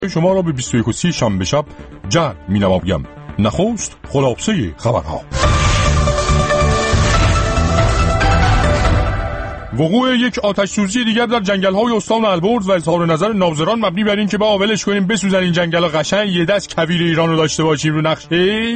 شما را به 21 شنبه شب جمع می‌نمایم. نخست خلاصه خبرها. وقوع یک آتش سوزی دیگر در جنگل‌های استان البرز و اظهار نظر ناظران مبنی بر این که با ولش کنیم بسوزن این جنگل‌ها، قشنگ یه دست کویر ایران رو داشته باشیم رو نقشه.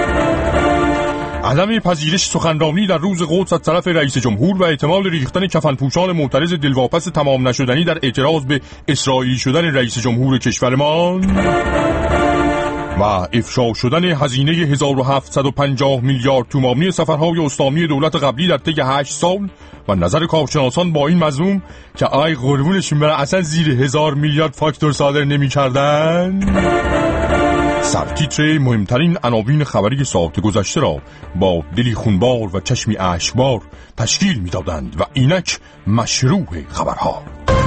عدم پذیرش سخنرانی در روز قدس از طرف رئیس جمهور و احتمال ریختن کفنپوشان معترض دلواپس تمام نشدنی در اعتراض به اسرائیلی شدن رئیس جمهور کشورمان و افشا شدن هزینه 1750 میلیارد تومانی سفرهای استانی دولت قبلی در طی 8 سال و نظر کارشناسان با این مضمون که آی قربونشون بره اصلا زیر 1000 میلیارد فاکتور صادر نمی کردن. سرتیتر مهمترین عناوین خبری ساعت گذشته را با دلی خونبار و چشمی اشکبار تشکیل می دادند و اینک مشروع خبرها.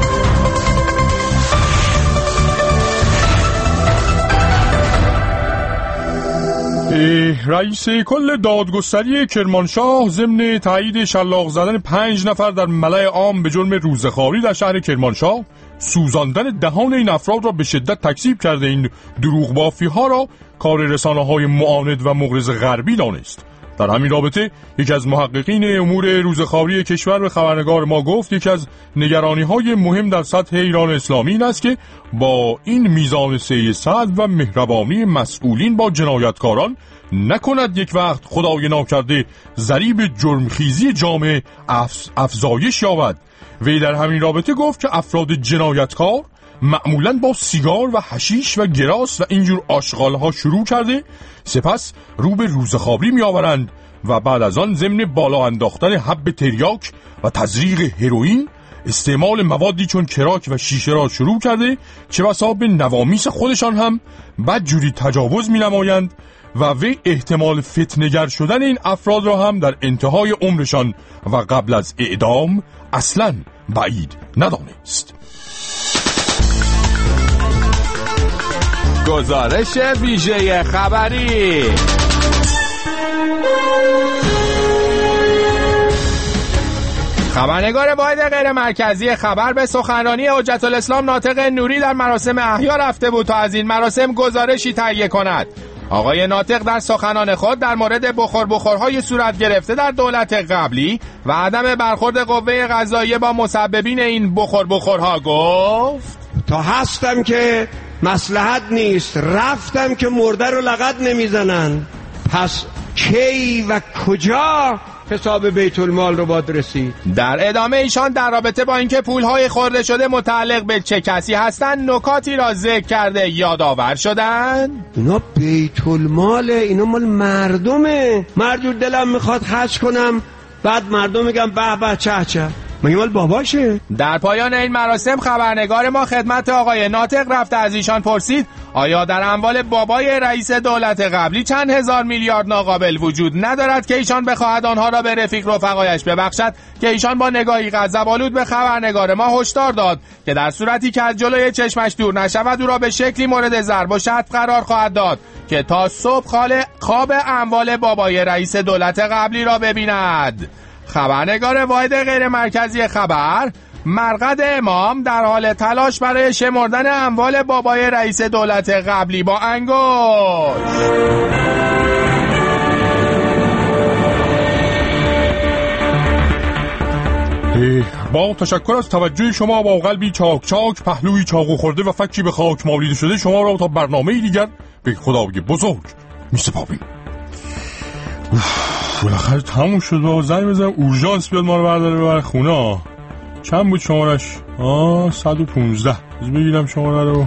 رئیس کل دادگستری کرمانشاه ضمن تایید شلاق زدن 5 نفر در ملأ عام به جرم روزخواری در شهر کرمانشاه، سوزاندن دهان این افراد را به شدت تکذیب کرده این دروغ بافی ها را کار رسانه‌های معاند و مغرض غربی دانست. در همین رابطه یکی از محققین امور روزخواری کشور به خبرنگار ما گفت یکی از نگرانی‌های مهم در سطح ایران اسلامی این است که با این میزان سیاست و مهربانی مسئولین با جنایتکاران نکند یک وقت خدای ناکرده ضریب جرمخیزی جامعه افزایش یابد. وی در همین رابطه گفت که افراد جنایتکار معمولاً با سیگار و حشیش و گراس و اینجور آشغالها شروع کرده، سپس رو به روزخواری می آورند و بعد از آن ضمن بالا انداختن حب تریاک و تزریق هروئین استعمال موادی چون کراک و شیشه را شروع کرده، چه بسا به نوامیس خودشان هم بدجوری تجاوز می نمایند و وی احتمال فتنه‌گر شدن این افراد را هم در انتهای عمرشان و قبل از اعدام اصلاً بعید ندانست. گزارش ویژه خبری. خبرنگار واحد غیر مرکزی خبر به سخنرانی حجت الاسلام ناطق نوری در مراسم احیا رفته بود تا از این مراسم گزارشی تهیه کند. آقای ناطق در سخنان خود در مورد بخورهای صورت گرفته در دولت قبلی و عدم برخورد قوه قضاییه با مسببین این بخورها گفت: تا هستم که مصلحت نیست، رفتم که مرده رو لغت نمیزنن، پس کی و کجا حساب بیت المال رو باید رسید. در ادامه ایشان در رابطه با اینکه پولهای خورده شده متعلق به چه کسی هستند نکاتی را ذکر کرده یادآور شدند. اینا بیت المال، اینا مال مردمه. مرجور دلم میخواد خرج کنم، بعد مردم میگم به به چه چه، مگه مال باباشه؟ در پایان این مراسم خبرنگار ما خدمت آقای ناطق رفته از ایشان پرسید آیا در اموال بابای رئیس دولت قبلی چند هزار میلیارد ناقابل وجود ندارد که ایشان بخواهد آنها را به رفیق رفقایش ببخشد، که ایشان با نگاهی غضب‌آلود به خبرنگار ما هشدار داد که در صورتی که از جلوی چشمش دور نشود او را به شکلی مورد ضرب و شتم قرار خواهد داد که تا صبح خواب اموال بابای رئیس دولت قبلی را ببیند. خبرنگار واحد غیر مرکزی خبر مرقد امام در حال تلاش برای شمردن اموال بابای رئیس دولت قبلی با انگشت. با تشکر از توجه شما با قلبی چاک چاک، پهلوی چاقو خورده و فکی به خاک مالیده شده شما را تا برنامه دیگر به خدای بزرگ می سپاریم. بالاخره تموم شد و زنگ بزنم اورژانس بیاد ما رو برداره ببره خونه. چند بود شمارش؟ 115. از بگیرم شماره رو.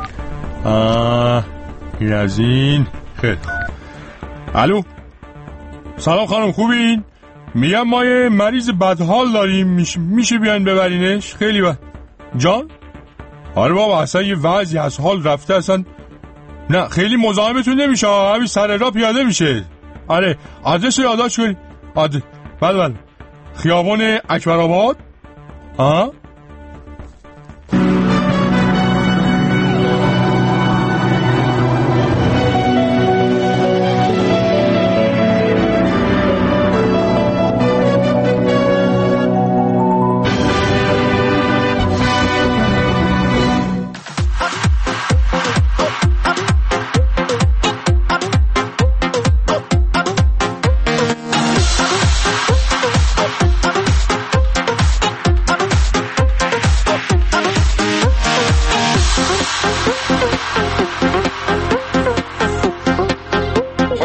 این از این. خیلی الو، سلام خانم، خوبین؟ میگم ما یه مریض بدحال داریم، میشه بیان ببرینش؟ خیلی بد. جان؟ آره بابا اصلا یه وضعی از حال رفته، اصلا نه خیلی مزاحمتون نمیشه، همین سر راه پیاده میشه. آره آدرس رو یادداشت کنید. بله خیابان اکبرآباد.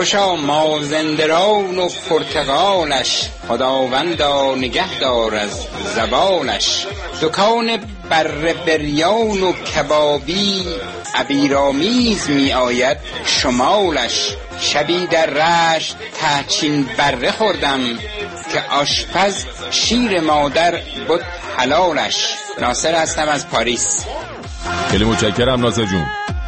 خوشا مازندران و پرتقالش، خداوندا نگهدار از زوالش. دکان بره بریان و کبابی، عبیرآمیز می آید شمالش. شبی در رشت تهچین بره خوردم، که آشپز شیر مادر بود حلالش. ناصر هستم از پاریس. خیلی متشکرم ناصر جون.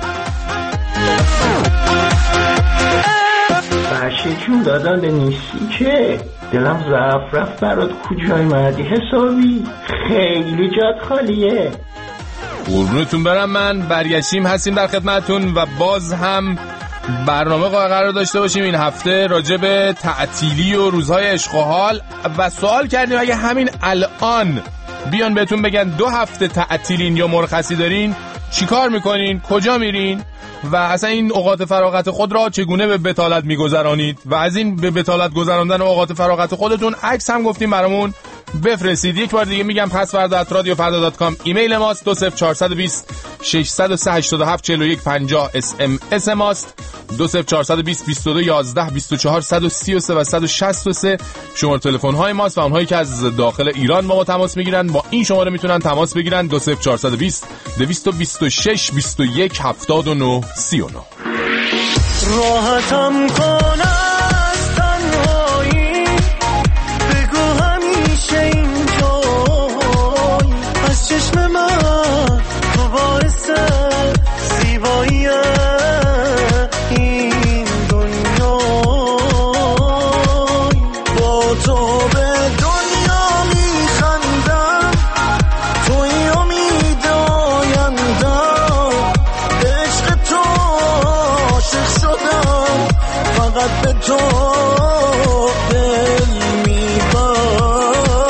بچه جون داداله نیستی که دلم ضعف رفت برات کجای مردی حسابی، خیلی جات خالیه. قربونتون برم. من برگشتیم هستیم در خدمتون و باز هم برنامه قرار داشته باشیم این هفته راجع به تعطیلی و روزهای عشق و حال و سوال کردیم اگه همین الان بیان بهتون بگن 2 هفته تعطیلین یا مرخصی دارین چی کار میکنین، کجا میرین و اصلا این اوقات فراغت خود را چگونه به بتالت میگذرانید و از این به بتالت گذراندن اوقات فراغت خودتون عکس هم گفتیم برامون بفرستید. یک بار دیگه میگم pasvarda@radiofarda.com ایمیل ماست، 20420 603 87 41 50 SMS ماست، 20420 22 11 24 133 و 163 شماره تلفن های ماست و اونهایی که از داخل ایران با ما تماس میگیرن با این شماره میتونن تماس بگیرن، 20420 226 21 79 39. راحتم کن از تنهایی، بگو همیشه اینجایی، از چشم من تو باعث زیبایی این دنیای، با تو به دنیا میخندم، توی امید آیندم، به عشق تو عاشق شدم، فقط به تو دل میبندم.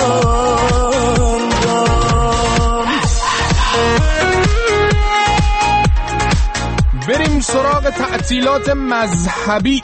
بریم سراغ تعطیلات مذهبی.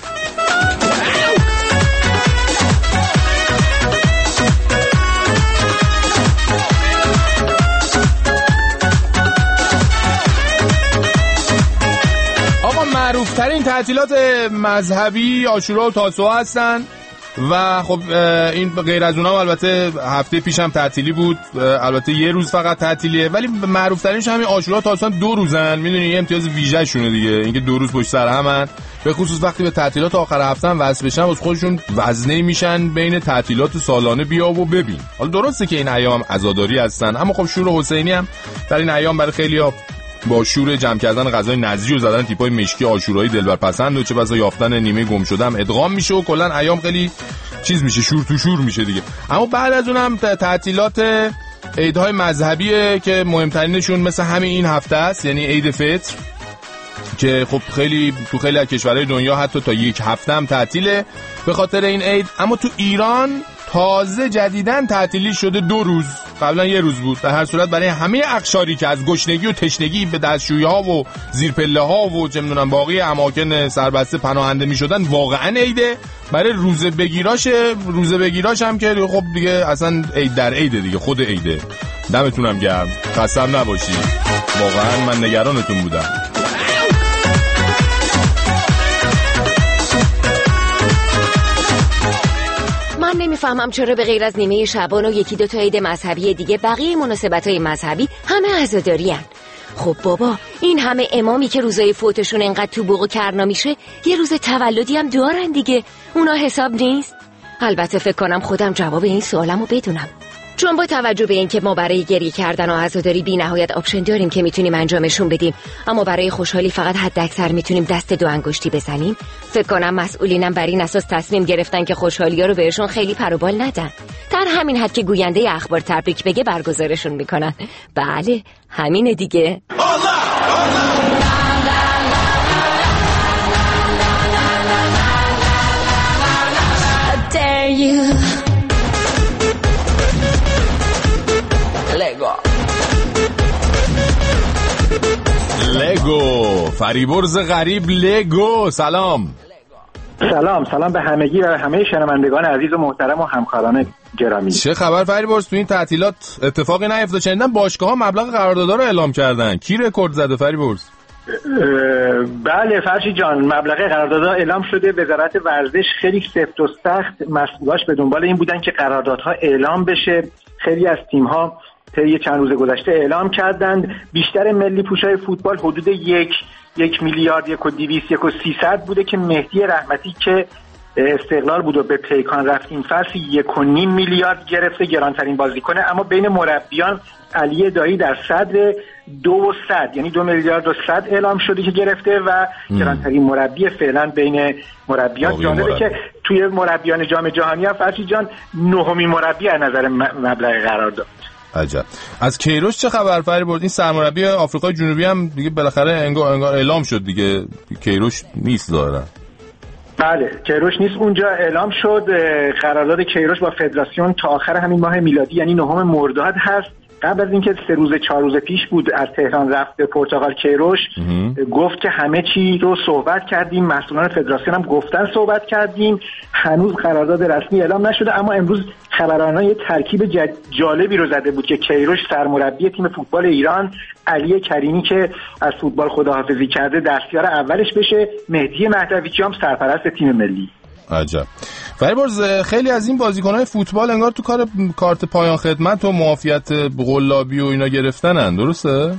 آقا معروفترین تعطیلات مذهبی عاشورا و تاسوعا هستن و خب این غیر از اونها البته هفته پیشم تعطیلی بود، البته یه روز فقط تعطیلیه ولی معروفترینش همین عاشورا و تاسوعا 2 روزن. میدونی یه امتیاز ویژه شونه دیگه، اینکه 2 روز پشت سر همن، به خصوص وقتی به تعطیلات آخر هفته وصل بشن واسه خودشون وزنه میشن بین تعطیلات سالانه بیا و ببین. حالا درسته که این ایام عزاداری هستن اما خب شور حسینی هم در این ایام برای خیلی‌ها با شور جمع کردن غذای نظری و زدن تیپای مشکی عاشورایی دلبرپسند و چه بسا یافتن نیمه گم شده هم ادغام میشه و کلا ایام خیلی چیز میشه، شور تو شور میشه دیگه. اما بعد از اونم تعطیلات عیدهای مذهبیه که مهمترینشون مثل همین این هفته است، یعنی عید فطر که خب خیلی تو خیلی از کشورهای دنیا حتی تا 1 هفته هم تعطیله به خاطر این عید. اما تو ایران تازه جدیدن تعطیلی شده 2 روز، قبلا 1 روز بود. در هر صورت برای همه اقشاری که از گشنگی و تشنگی به دستشویی‌ها و زیرپله ها و چه می‌دونم باقی اماکن سربسته پناهنده می‌شدن واقعا عیده. برای روزه بگیراش هم که خب دیگه اصلا عید در عیده دیگه، خود عیده. دمتونم گرم، خسته نباشید، واقعا من نگرانتون بودم. من نمیفهمم چرا به غیر از نیمه شعبان و 1-2 تا عید مذهبی دیگه بقیه مناسبت‌های مذهبی همه عزاداری‌ان. خب بابا این همه امامی که روزای فوتشون انقدر تو بوق و کرنا میشه یه روز تولدی هم دارن دیگه، اونا حساب نیست؟ البته فکر کنم خودم جواب این سوالمو بدونم، چون با توجه به اینکه ما برای گریه کردن و عزاداری بی نهایت آپشن داریم که میتونیم انجامشون بدیم، اما برای خوشحالی فقط حداکثر میتونیم دست 2 انگشتی بزنیم، فکر کنم مسئولینم بر این اساس تصمیم گرفتن که خوشحالی‌ها رو بهشون خیلی پر و بال ندن، در همین حد که گوینده اخبار تبریک بگه برگزارشون میکنن. بله همینه دیگه. لگو فریبرز غریب لگو. سلام به همگی و همه شنوندگان عزیز و محترم و همکاران گرامی. چه خبر فریبرز؟ تو این تعطیلات اتفاقی نیفتاد؟ شنیدم باشگاه‌ها مبلغ قراردادها رو اعلام کردن. کی رکورد زده فریبرز؟ بله فرشی جان، مبلغ قراردادها اعلام شده. وزارت ورزش خیلی سفت و سخت مسئولاش به دنبال این بودن که قراردادها اعلام بشه. خیلی از تیم‌ها طی چند روز گذشته اعلام کردند. بیشتر ملی پوشای فوتبال حدود 1 میلیارد 1.200 1.300 بوده که مهدی رحمتی که استقلال بود و به پیکان رفت این فصل 1.5 میلیارد گرفته، گرانترین بازیکنه. اما بین مربیان علی دایی در صدر 200 یعنی 2 میلیارد و 100 اعلام شده که گرفته و گرانترین مربی فعلا بین مربیان. جالبه که توی مربیان جام جهانی هم فرشی جان 9مین مربی از نظر مبلغ قرارداد. عجب. از کیروش چه خبر فریبرز؟ این سرمربی آفریقای جنوبی هم دیگه بالاخره انگار اعلام شد دیگه. کیروش نیست ظاهرا. بله کیروش نیست، اونجا اعلام شد. قرارداد کیروش با فدراسیون تا آخر همین ماه میلادی یعنی 9 مرداد هست. قبل از اینکه 4 روز پیش بود از تهران رفت به پرتغال کیروش، گفت که همه چی رو صحبت کردیم، مسئولان فدراسیون هم گفتن صحبت کردیم. هنوز قرارداد رسمی اعلام نشده، اما امروز خبرانان یه ترکیب جالبی رو زده بود که کیروش سرمربی تیم فوتبال ایران، علی کریمی که از فوتبال خداحافظی کرده دستیار اولش بشه، مهدی مهدویچی هم سرپرست تیم ملی. عجب. فریبرز خیلی از این بازیکن‌های فوتبال انگار تو کارت پایان خدمت و معافیت قلابی و اینا گرفتنن، درسته؟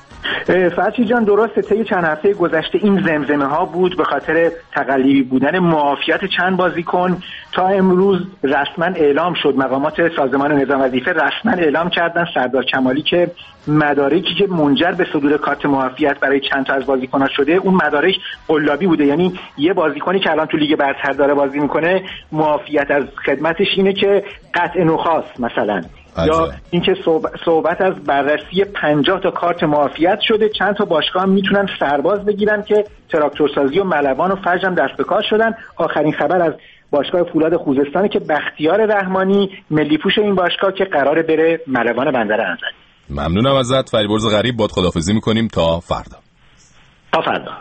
فرشی جان درسته. طی چند هفته گذشته این زمزمه ها بود به خاطر تقلیبی بودن معافیت چند بازیکن. تا امروز رسما اعلام شد، مقامات سازمان نظام وظیفه رسما اعلام کردن سردار کمالی که مدارکی که منجر به صدور کارت معافیت برای چند تا از بازیکن‌ها شده اون مدارک قلابی بوده. یعنی یه بازیکنی که الان تو لیگ برتر داره بازی میکنه معافیت از خدمتش اینه که قطع نخاس مثلا، یا اینکه صحبت از بررسی 50 تا کارت معافیت شده. چند تا باشگاه هم میتونن سرباز بگیرن که تراکتورسازی و ملوان و فرج هم دست به کار شدن. آخرین خبر از باشگاه فولاد خوزستان که بختیار رحمانی ملی پوش این باشگاه که قراره بره ملوان بندر انزلی. ممنونم ازت فریبرز غریب. باد خداحافظی میکنیم تا فردا. تا فردا.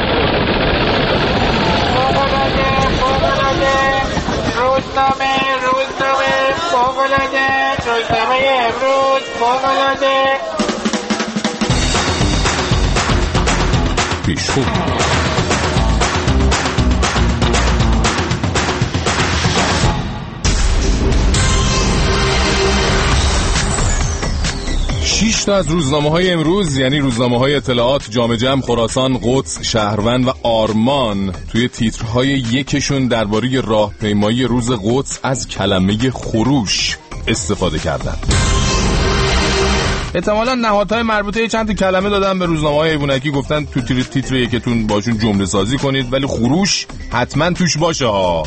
روزنامه امروز فوق‌العاده پیشخون. شش تا از روزنامه‌های امروز یعنی روزنامه‌های اطلاعات، جامعه جمع، خراسان، قدس، شهروند و آرمان توی تیترهای یکشون درباره راهپیمایی روز قدس از کلمه خروش استفاده کردن. احتمالاً نهادهای مربوطه چند تا کلمه دادن به روزنامه‌های ایوونکی، گفتن تو تیتر یکتون باشون جمله سازی کنید ولی خروش حتما توش باشه ها.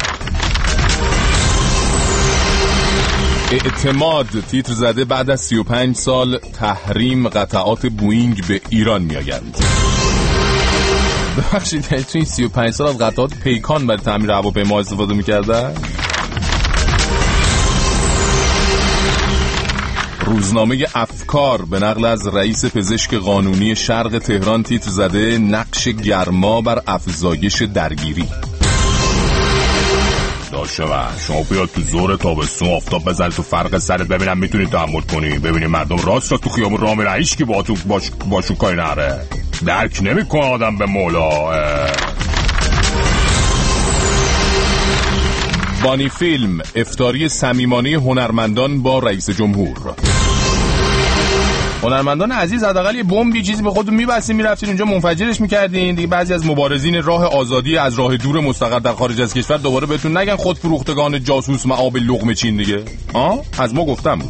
اعتماد تیتر زده بعد از 35 سال تحریم قطعات بوئینگ به ایران میآیند. ببخشید تو این 35 سال از قطعات پیکان برای تعمیر هواپیما استفاده می‌کردن؟ روزنامه افکار به نقل از رئیس پزشک قانونی شرق تهران تیتر زده نقش گرما بر افزایش درگیری. داشه شما بیاد تو زور تابستون آفتاب بزنید تو فرق سرت ببینم میتونی تحمل کنی. ببینید مردم راست تو خیابون راه میرن، هیچ کی باشون کاری نره. درک نمیکنه آدم به مولا. بانی فیلم افطاری صمیمانه هنرمندان با رئیس جمهور. هنرمندان عزیز، حداقل یه بمبی چیزی به خودتون می‌بستین می‌رفتین اونجا منفجرش می‌کردین دیگه. بعضی از مبارزین راه آزادی از راه دور مستقر در خارج از کشور دوباره بهتون نگن خودفروختگان جاسوس معاب لقمه چین دیگه. از ما گفتم.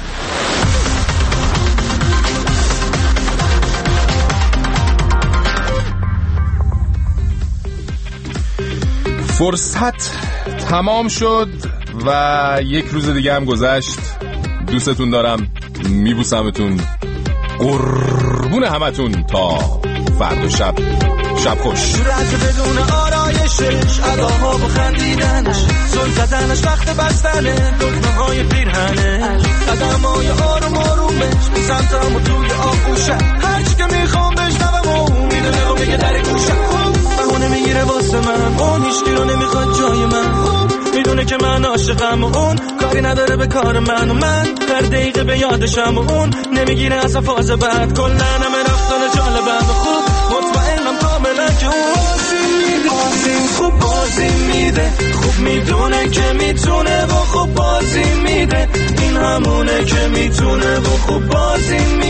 فرصت تمام شد و یک روز دیگه هم گذشت. دوستتون دارم، میبوسمتون، قربون همتون تا فردا شب خوش. صورت بدون آرایشش، علاها با خندیدنش، زل زدنش وقت بستنه، دکمه های پیرهنش، قدمای آروم آرومش، به سمتم و توی آغوشه، هرچی که میخوام بشنوم و میدونه و میگه در گوشه، بهونه میگیره واسه من، اون هیچکی رو نمیخواد جای من، میدونه که من عاشقم و اون کاری نداره به کار من، و من هر دقیقه به یادشم و اون نمیگیره از فاز بعد، کلن همه رفتن جالبم و خوب که میتونه و خب بازی